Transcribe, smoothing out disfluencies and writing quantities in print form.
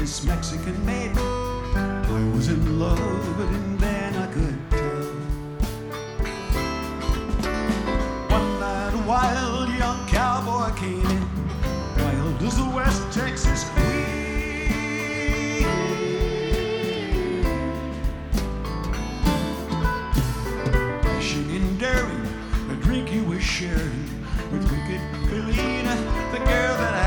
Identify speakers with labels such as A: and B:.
A: this Mexican maid. I was in love, but in then I could tell. One night a wild young cowboy came in, wild as the West Texas queen. Fishing and daring, a drink he was sharing with wicked Felina, the girl that